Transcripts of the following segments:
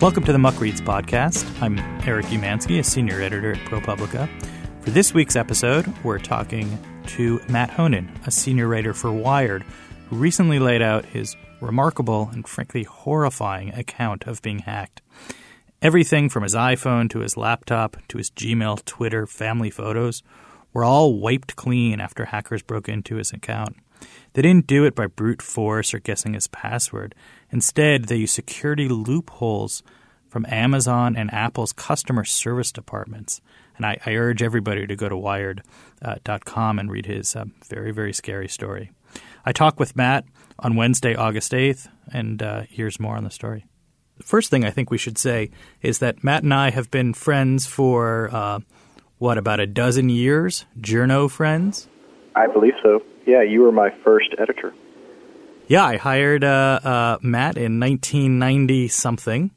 Welcome to the Muck Reads podcast. I'm Eric Umansky, a senior editor at ProPublica. For this week's episode, we're talking to Matt Honan, a senior writer for Wired, who recently laid out his remarkable and frankly horrifying account of being hacked. Everything from his iPhone to his laptop to his Gmail, Twitter, family photos were all wiped clean after hackers broke into his account. They didn't do it by brute force or guessing his password. Instead, they used security loopholes from Amazon and Apple's customer service departments. And I urge everybody to go to Wired.com and read his very, very scary story. I talked with Matt on Wednesday, August 8th, and here's more on the story. The first thing I think we should say is that Matt and I have been friends for, about a dozen years? Journo friends? I believe so. Yeah, you were my first editor. Yeah, I hired Matt in 1990-something,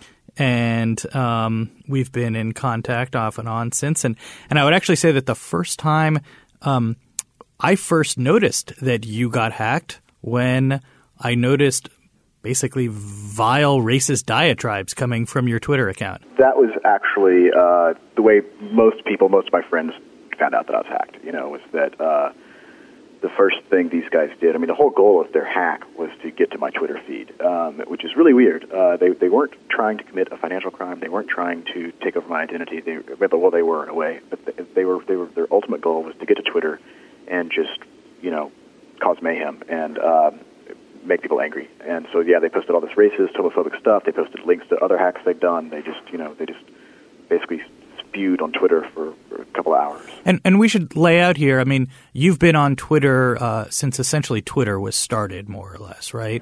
and we've been in contact off and on since. And I would actually say that the first time I first noticed that you got hacked when I noticed basically vile racist diatribes coming from your Twitter account. That was actually the way most of my friends found out that I was hacked, was that the first thing these guys did, the whole goal of their hack was to get to my Twitter feed, which is really weird. They weren't trying to commit a financial crime. They weren't trying to take over my identity. They were in a way, but their ultimate goal was to get to Twitter and just, cause mayhem and make people angry. And so, yeah, they posted all this racist, homophobic stuff. They posted links to other hacks they'd done. They just basically spewed on Twitter for a couple of hours. And we should lay out here, you've been on Twitter since essentially Twitter was started, more or less, right?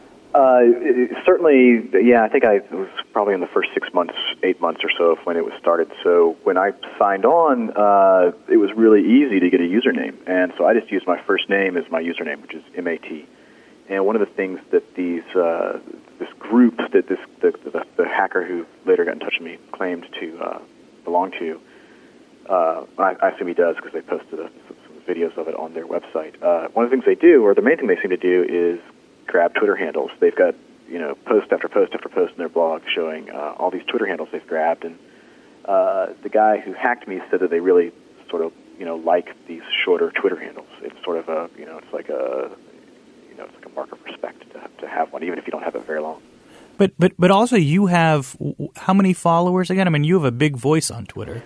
Certainly, yeah, I think I was probably in the first 8 months or so of when it was started. So when I signed on, it was really easy to get a username. And so I just used my first name as my username, which is M-A-T. And one of the things that this group, that the hacker who later got in touch with me claimed to belong to, I assume he does because they posted some videos of it on their website. One of the things they do, or the main thing they seem to do, is grab Twitter handles. They've got post after post after post in their blog showing all these Twitter handles they've grabbed. And the guy who hacked me said that they really sort of like these shorter Twitter handles. It's sort of a it's like a mark of respect to have one, even if you don't have it very long. But also you have how many followers again? You have a big voice on Twitter.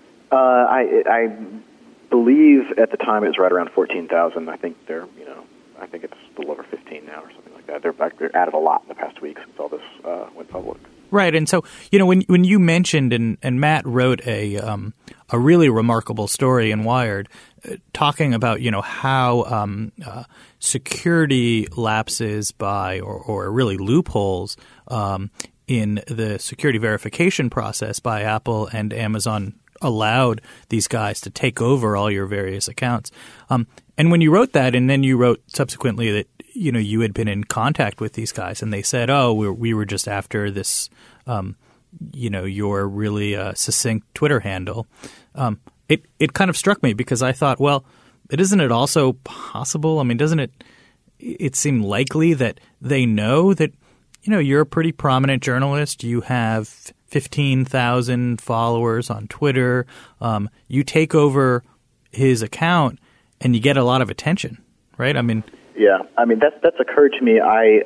I believe at the time it was right around 14,000. I think I think it's a little over 15 now or something like that. They're added a lot in the past week since all this went public. Right, and so when you mentioned and Matt wrote a really remarkable story in Wired, talking about how security lapses by or really loopholes in the security verification process by Apple and Amazon allowed these guys to take over all your various accounts. And when you wrote that, and then you wrote subsequently that you had been in contact with these guys, and they said, "Oh, we were just after this, your really succinct Twitter handle." It kind of struck me because I thought, well, isn't it also possible? Doesn't it seem likely that they know that you're a pretty prominent journalist. You have 15,000 followers on Twitter. You take over his account and you get a lot of attention, right? Yeah, that's occurred to me. I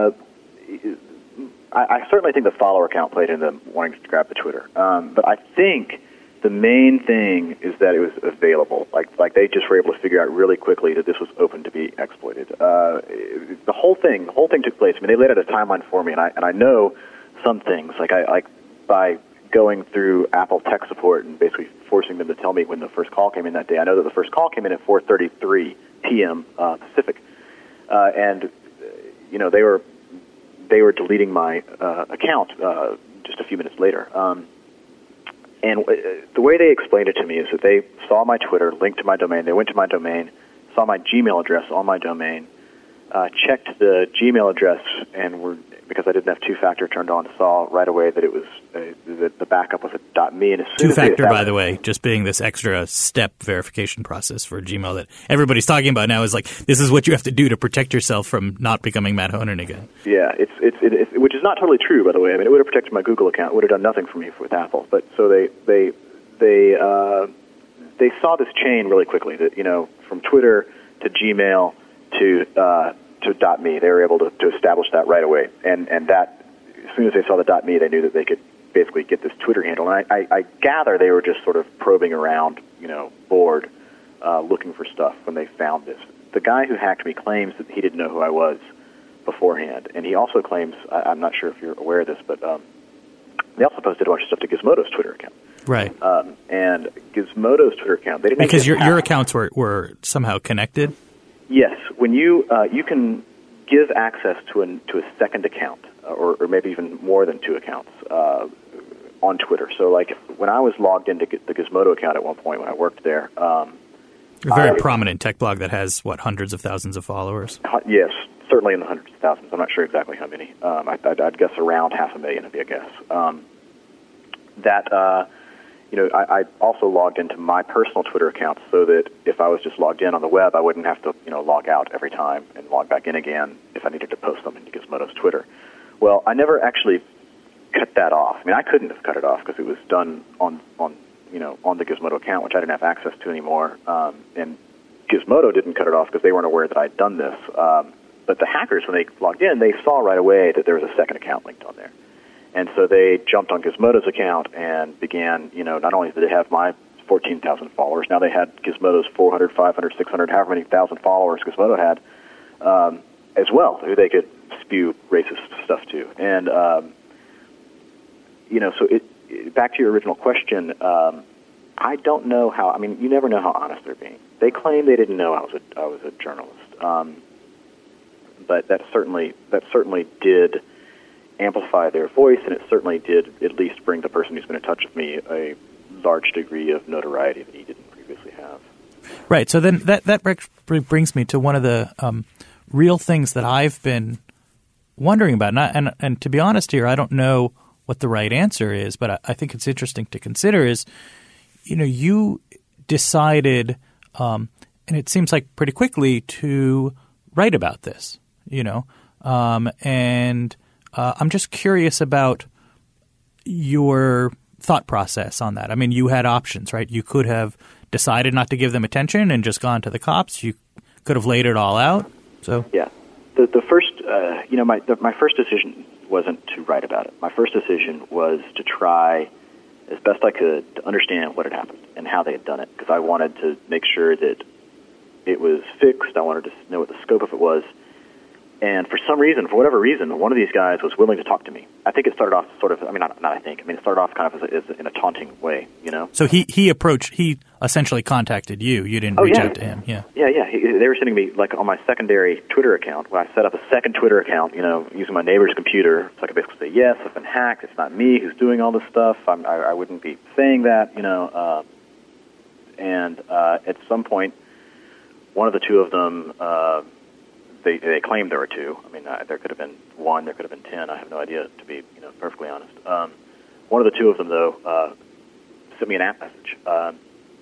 certainly think the follower count played into wanting to grab the Twitter. But I think the main thing is that it was available. Like they just were able to figure out really quickly that this was open to be exploited. The whole thing took place. They laid out a timeline for me, and I know some things. Like by going through Apple tech support and basically forcing them to tell me when the first call came in that day. I know that the first call came in at 4:33 p.m. Pacific, and they were deleting my account just a few minutes later. And the way they explained it to me is that they saw my Twitter, linked to my domain, they went to my domain, saw my Gmail address on my domain, checked the Gmail address, and were because I didn't have two-factor turned on, saw right away that it was the backup was a .me. And as soon Two-factor, by the way, just being this extra step verification process for Gmail that everybody's talking about now is like, this is what you have to do to protect yourself from not becoming Matt Honan again. Yeah, it's which is not totally true, by the way. I mean, it would have protected my Google account. It would have done nothing for me with Apple. But so they saw this chain really quickly, that, you know, from Twitter to Gmail to .me. They were able to establish that right away, and that as soon as they saw the .me, they knew that they could basically get this Twitter handle. And I gather they were just sort of probing around, you know, bored, looking for stuff when they found this. The guy who hacked me claims that he didn't know who I was beforehand, and he also claims, I'm not sure if you're aware of this, but they also posted a bunch of stuff to Gizmodo's Twitter account. Right. And Gizmodo's Twitter account, they didn't because your accounts were somehow connected. Yes, when you can give access to a second account, or maybe even more than two accounts on Twitter. So, like when I was logged into the Gizmodo account at one point when I worked there, a very prominent tech blog that has hundreds of thousands of followers. Yes, certainly in the hundreds of thousands. I'm not sure exactly how many. I'd guess around 500,000 would be a guess. You know, I also logged into my personal Twitter account so that if I was just logged in on the web, I wouldn't have to, you know, log out every time and log back in again if I needed to post something to Gizmodo's Twitter. Well, I never actually cut that off. I mean, I couldn't have cut it off because it was done on the Gizmodo account, which I didn't have access to anymore. And Gizmodo didn't cut it off because they weren't aware that I'd done this. But the hackers, when they logged in, they saw right away that there was a second account linked on there. And so they jumped on Gizmodo's account and began, you know, not only did they have my 14,000 followers, now they had Gizmodo's 400, 500, 600, however many thousand followers Gizmodo had as well, who they could spew racist stuff to. And, you know, so back to your original question, I don't know how, I mean, you never know how honest they're being. They claim they didn't know I was a journalist. But that certainly did amplify their voice, and it certainly did at least bring the person who's been in touch with me a large degree of notoriety that he didn't previously have. Right. So then that brings me to one of the real things that I've been wondering about. And to be honest here, I don't know what the right answer is, but I think it's interesting to consider is, you know, you decided, and it seems like pretty quickly, to write about this, you know, and I'm just curious about your thought process on that. I mean, you had options, right? You could have decided not to give them attention and just gone to the cops. You could have laid it all out. So yeah, the first, you know, my first decision wasn't to write about it. My first decision was to try as best I could to understand what had happened and how they had done it, because I wanted to make sure that it was fixed. I wanted to know what the scope of it was. And for some reason, for whatever reason, one of these guys was willing to talk to me. I think it started off sort of, I mean, not I think. I mean, it started off kind of as in a taunting way, you know? So he essentially contacted you. You didn't reach out to him. Yeah. Yeah. They were sending me, like, on my secondary Twitter account, where I set up a second Twitter account, you know, using my neighbor's computer. So I could basically say, yes, I've been hacked. It's not me who's doing all this stuff. I wouldn't be saying that, you know. And at some point, one of the two of them, They claimed there were two. I mean, there could have been one, there could have been 10. I have no idea, to be perfectly honest. One of the two of them, though, sent me an app message, and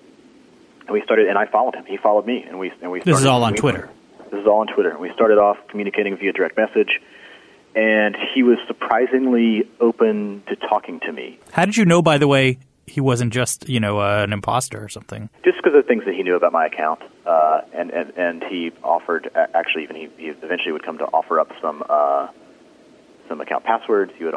we started. And I followed him. He followed me, and we. This is all on Twitter. This is all on Twitter. And we started off communicating via direct message, and he was surprisingly open to talking to me. How did you know, by the way, he wasn't just, you know, an imposter or something? Just because of things that he knew about my account, and he offered, actually, even he eventually would come to offer up some account passwords. He would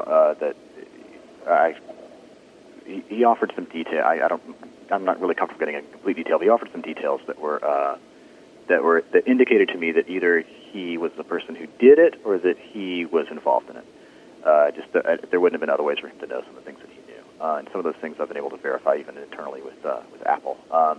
he offered some detail. I'm not really comfortable getting a complete detail, but he offered some details that indicated to me that either he was the person who did it or that he was involved in it. There wouldn't have been other ways for him to know some of the things that he knew. And some of those things I've been able to verify even internally with Apple.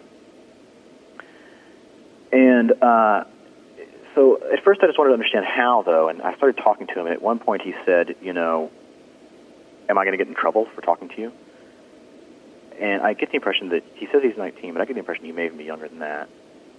So at first I just wanted to understand how, though, and I started talking to him, and at one point he said, you know, am I going to get in trouble for talking to you? And I get the impression that he says he's 19, but I get the impression he may even be younger than that.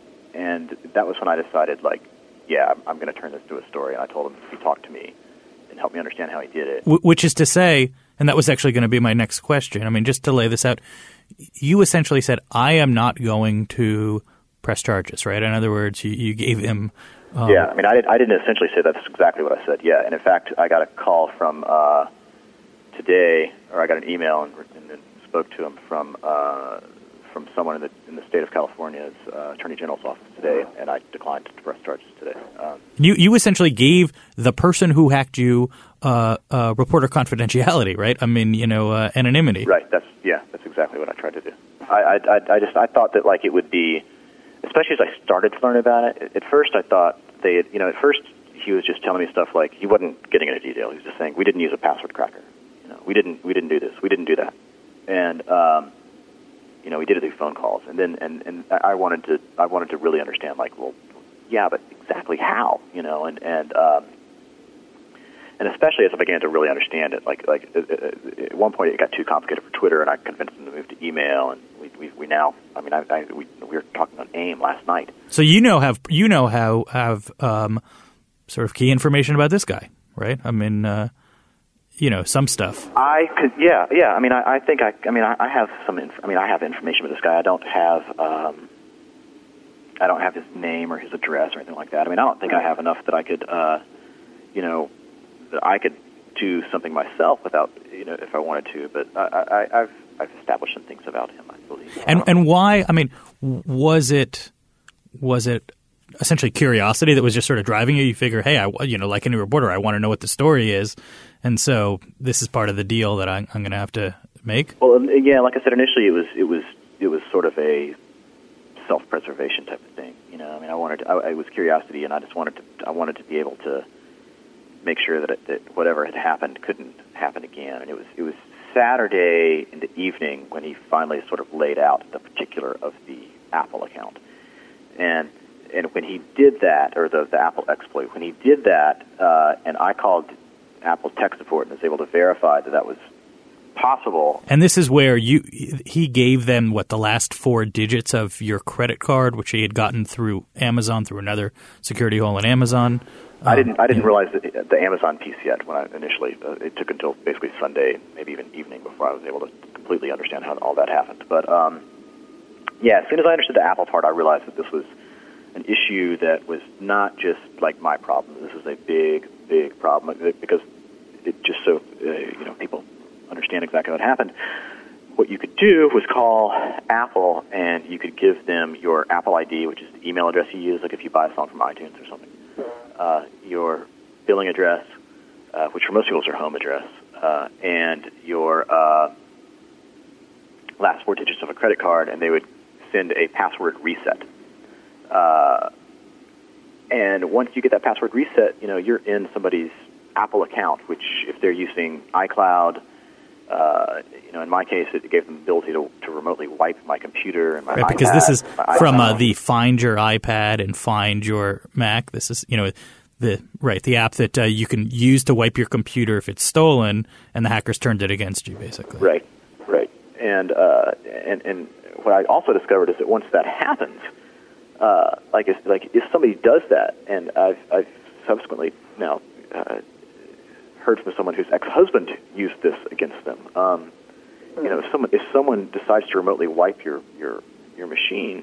And that was when I decided, like, yeah, I'm going to turn this into a story. And I told him if he talked to me, and help me understand how he did it. Which is to say, and that was actually going to be my next question. I mean, just to lay this out, you essentially said, I am not going to press charges, right? In other words, you gave him... yeah, I mean, I didn't essentially say that's exactly what I said, yeah. And in fact, I got a call from today, or I got an email and spoke to him from someone in the state of California's Attorney General's office today, and I declined to press charges today. You essentially gave the person who hacked you reporter confidentiality, right? I mean, anonymity. Right. That's exactly what I tried to do. I thought that like it would be, especially as I started to learn about it. At first, I thought at first he was just telling me stuff like he wasn't getting into detail. He was just saying we didn't use a password cracker. We didn't do this. We didn't do that. And we did it through phone calls. And then and I wanted to really understand, like, well, yeah, but exactly how, and especially as I began to really understand it, like at one point it got too complicated for Twitter, and I convinced them to move to email, and we now, I mean, we were talking on AIM last night. So have sort of key information about this guy, right? I mean, some stuff. I could, yeah. I mean, I think I have some. I have information about this guy. I don't have his name or his address or anything like that. I mean, I don't think I have enough that I could, that I could do something myself without, if I wanted to. But I've established some things about him, I believe. And why? I mean, was it essentially curiosity that was just sort of driving you? You figure, hey, like any reporter, I want to know what the story is, and so this is part of the deal that I'm going to have to make. Well, yeah, like I said, initially it was sort of a self-preservation type of thing. I mean, it was curiosity, and I wanted to be able to make sure that whatever had happened couldn't happen again. And it was Saturday in the evening when he finally sort of laid out the particular of the Apple account. And when he did that, or the Apple exploit, when he did that, and I called Apple tech support and was able to verify that was possible. And this is where he gave them, the last 4 digits of your credit card, which he had gotten through Amazon, through another security hole in Amazon. I didn't realize the Amazon piece yet when I initially. It took until basically Sunday, maybe even evening, before I was able to completely understand how all that happened. But yeah, as soon as I understood the Apple part, I realized that this was an issue that was not just like my problem. This was a big, big problem because it just so people understand exactly what happened. What you could do was call Apple, and you could give them your Apple ID, which is the email address you use, like if you buy a song from iTunes or something, your billing address, which for most people is their home address, and your last 4 digits of a credit card, and they would send a password reset. And once you get that password reset, you're in somebody's Apple account, which if they're using iCloud, in my case, it gave them the ability to remotely wipe my computer and my iPad. Because this is from the Find Your iPad and Find Your Mac. This is, the app that you can use to wipe your computer if it's stolen, and the hackers turned it against you, basically. Right. And what I also discovered is that once that happens, if somebody does that, and I've subsequently now heard from someone whose ex-husband used this against them. If someone decides to remotely wipe your machine,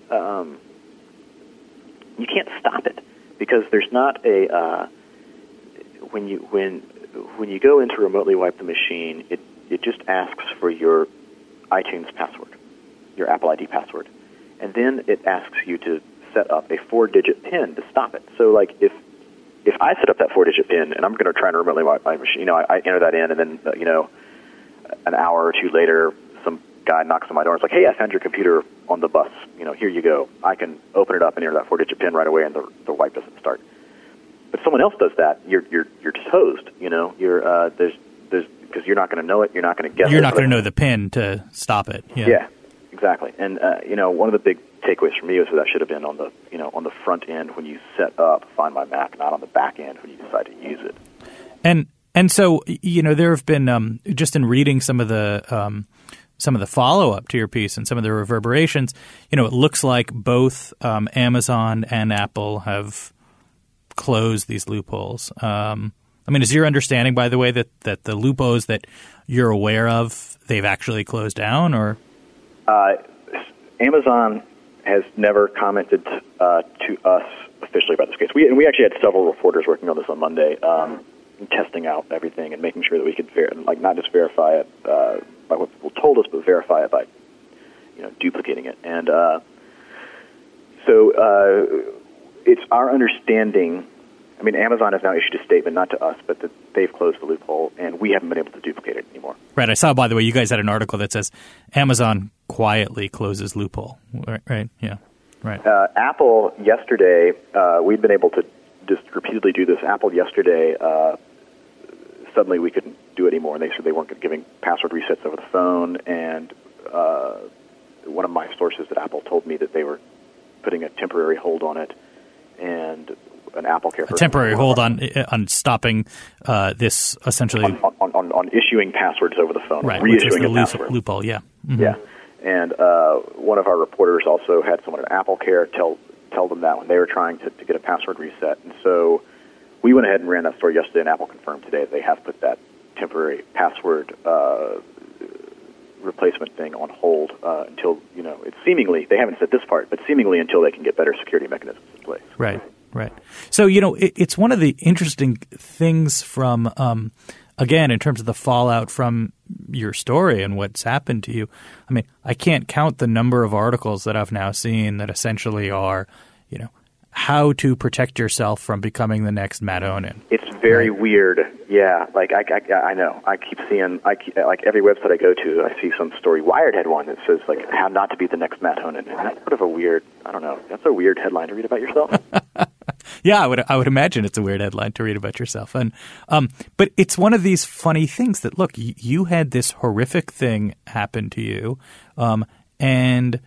you can't stop it because there's not a when you go in to remotely wipe the machine, it just asks for your iTunes password, your Apple ID password, and then it asks you to set up a 4-digit PIN to stop it. So, like if I set up that 4-digit PIN and I'm going to try and remotely wipe my machine, I enter that in, and then an hour or two later, some guy knocks on my door and is like, "Hey, I found your computer on the bus. Here you go." I can open it up and enter that 4-digit PIN right away, and the wipe doesn't start. But if someone else does that, you're just hosed. You're because you're not going to know it. You're not going to guess. You're not going to know the PIN to stop it. Yeah, exactly. And one of the big takeaways for me was that should have been on the front end when you set up Find My Mac, not on the back end when you decide to use it. And so there have been just in reading some of the follow up to your piece and some of the reverberations. It looks like both Amazon and Apple have closed these loopholes. I mean, is your understanding, by the way, that the Lupos that you're aware of, they've actually closed down, or? Amazon has never commented to us officially about this case. We actually had several reporters working on this on Monday, testing out everything and making sure that we could not just verify it by what people told us, but verify it by duplicating it. And so it's our understanding. I mean, Amazon has now issued a statement, not to us, but that they've closed the loophole, and we haven't been able to duplicate it anymore. Right. I saw, by the way, you guys had an article that says Amazon quietly closes loophole. Right. Yeah. Right. Apple yesterday, we'd been able to just repeatedly do this. Apple yesterday, suddenly we couldn't do it anymore, and they said they weren't giving password resets over the phone. And one of my sources at Apple told me that they were putting a temporary hold on it, and an AppleCare person. A temporary hold on stopping this, essentially on issuing passwords over the phone, right? Reissuing a password loophole, yeah, mm-hmm. Yeah. And one of our reporters also had someone at AppleCare tell them that when they were trying to get a password reset, and so we went ahead and ran that story yesterday, and Apple confirmed today that they have put that temporary password replacement thing on hold until it's seemingly, they haven't said this part, but seemingly until they can get better security mechanisms in place. Right. Right. So, it's one of the interesting things from, again, in terms of the fallout from your story and what's happened to you. I mean, I can't count the number of articles that I've now seen that essentially are, how to protect yourself from becoming the next Matt Onen. It's very weird. Yeah. Like, I know. I keep seeing, like every website I go to, I see some story. Wired had one that says, like, how not to be the next Matt Onen. And that's sort of a weird, I don't know, that's a weird headline to read about yourself. Yeah, I would imagine it's a weird headline to read about yourself. And but it's one of these funny things that, look, you had this horrific thing happen to you, and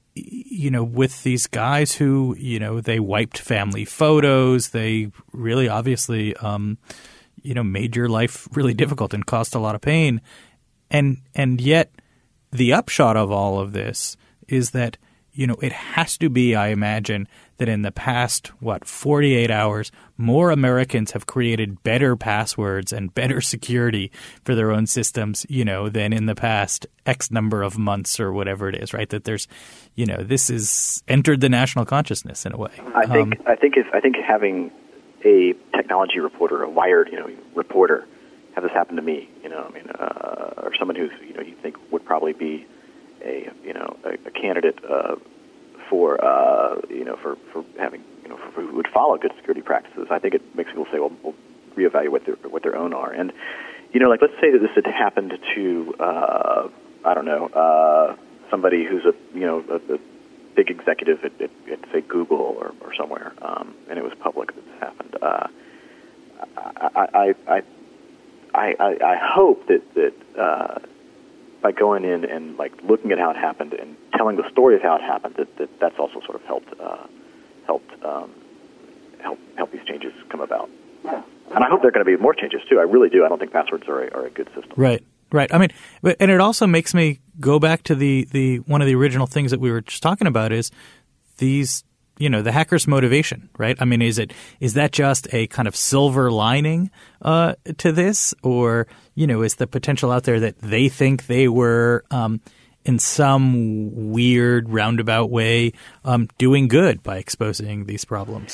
with these guys who they wiped family photos, they really obviously made your life really difficult and caused a lot of pain, and yet the upshot of all of this is that it has to be, I imagine, that in the past, 48 hours, more Americans have created better passwords and better security for their own systems, than in the past X number of months or whatever it is, right? That there's, this has entered the national consciousness in a way. I think having a technology reporter, a Wired, reporter, have this happen to me, or someone who's, you think would probably be a candidate for having for who would follow good security practices. I think it makes people say, well, we'll reevaluate what their own are. And like, let's say that this had happened to somebody who's a big executive at say Google or somewhere, and it was public that this happened. I hope that by going in and like looking at how it happened and telling the story of how it happened, that's also sort of helped these changes come about. And I hope there are going to be more changes too. I really do. I don't think passwords are a good system. Right. I mean, and it also makes me go back to the one of the original things that we were just talking about is these, the hacker's motivation, right? I mean, is that just a kind of silver lining to this, or is the potential out there that they think they were in some weird roundabout way doing good by exposing these problems?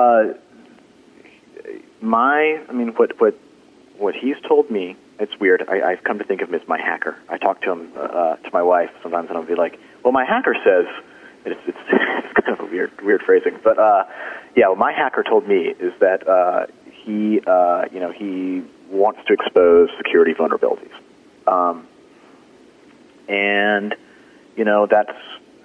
What he's told me, it's weird. I've come to think of him as my hacker. I talk to him, to my wife sometimes, and I'll be like, well, my hacker says, it's kind of a weird phrasing, but what my hacker told me is that he wants to expose security vulnerabilities, and that's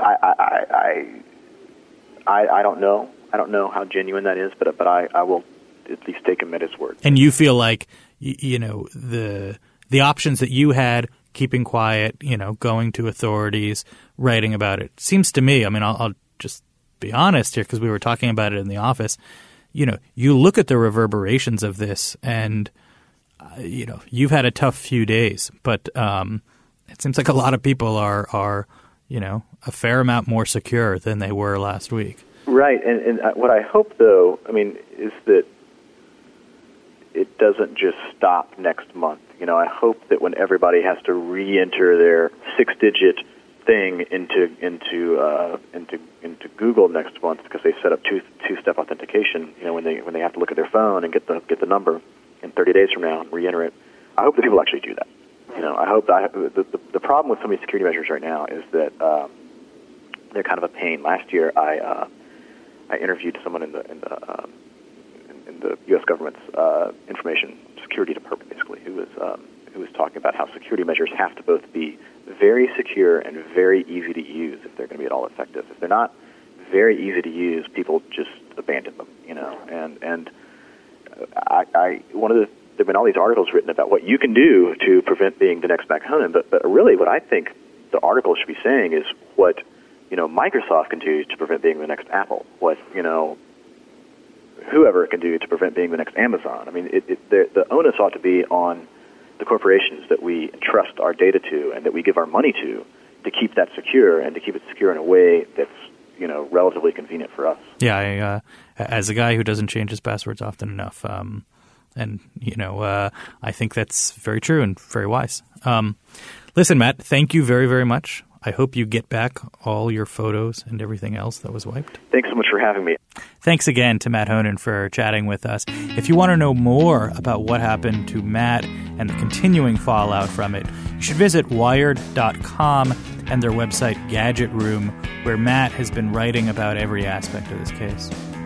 I don't know. I don't know how genuine that is, but I will at least take him at his word. And you feel like the options that you had, keeping quiet, going to authorities, writing about it, seems to me, I mean, I'll just be honest here because we were talking about it in the office, you look at the reverberations of this and, you've had a tough few days, but it seems like a lot of people are a fair amount more secure than they were last week. Right, and what I hope, though, I mean, is that it doesn't just stop next month. I hope that when everybody has to re-enter their 6-digit thing into Google next month because they set up two-step authentication, when they have to look at their phone and get the number in 30 days from now and re-enter it, I hope that people actually do that. I hope that the problem with some of these security measures right now is that they're kind of a pain. Last year, I interviewed someone in the U.S. government's information security department, basically, who was talking about how security measures have to both be very secure and very easy to use if they're going to be at all effective. If they're not very easy to use, people just abandon them. And there've been all these articles written about what you can do to prevent being the next Mac Honan, but really what I think the article should be saying is what Microsoft can do to prevent being the next Apple, what whoever can do to prevent being the next Amazon. I mean, the onus ought to be on the corporations that we entrust our data to and that we give our money to keep that secure and to keep it secure in a way that's relatively convenient for us. Yeah, as a guy who doesn't change his passwords often enough, I think that's very true and very wise. Listen, Matt, thank you very, very much. I hope you get back all your photos and everything else that was wiped. Thanks so much for having me. Thanks again to Matt Honan for chatting with us. If you want to know more about what happened to Matt and the continuing fallout from it, you should visit Wired.com and their website Gadget Room, where Matt has been writing about every aspect of this case.